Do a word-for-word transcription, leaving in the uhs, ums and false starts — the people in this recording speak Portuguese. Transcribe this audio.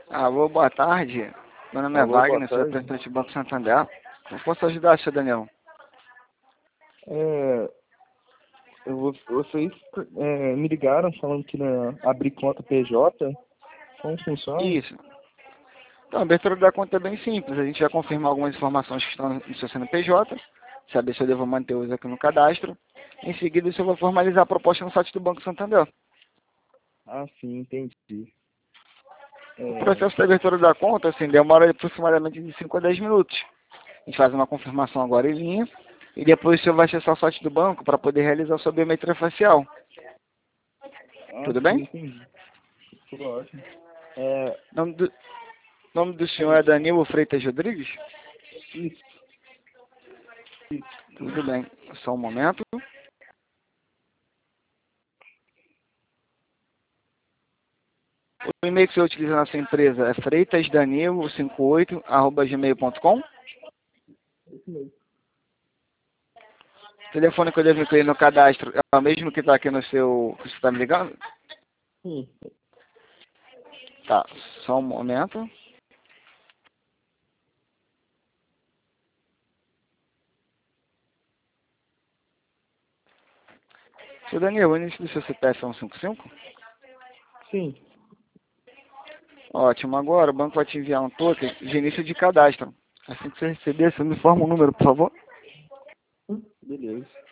Alô, boa tarde. Meu nome é Alô, boa Wagner, sou tarde. representante do Banco Santander. Como posso ajudar, senhor Daniel? É, eu vou- vocês é, me ligaram falando que né, abrir conta P J, como funciona? Isso. Então, a abertura da conta é bem simples. A gente vai confirmar algumas informações que estão no seu C N P J, saber se eu devo manter os aqui no cadastro. Em seguida, eu vou formalizar a proposta no site do Banco Santander. Ah, sim, entendi. O É, processo de abertura da conta, assim, demora aproximadamente de cinco a dez minutos. A gente faz uma confirmação agora em linha e depois o senhor vai acessar o site do banco para poder realizar a sua biometria facial. ah, Tudo sim, bem? entendi. Tudo ótimo. É, O nome do, nome do senhor sim, é Danilo Freitas Rodrigues? isso, isso. Tudo bem. Só um momento. O e-mail que você utiliza na sua empresa é freitasdanilo cinquenta e oito arroba gmail ponto com. Isso mesmo. O telefone que eu devo incluir no cadastro é o mesmo que está aqui no seu... que você está me ligando? Sim, Tá, só um momento. Seu Danilo, o início do seu C P F é um cinco cinco? sim. Ótimo. Agora o banco vai te enviar um token de início de cadastro. Assim que você receber, você me informa o número, por favor. Hum, Beleza.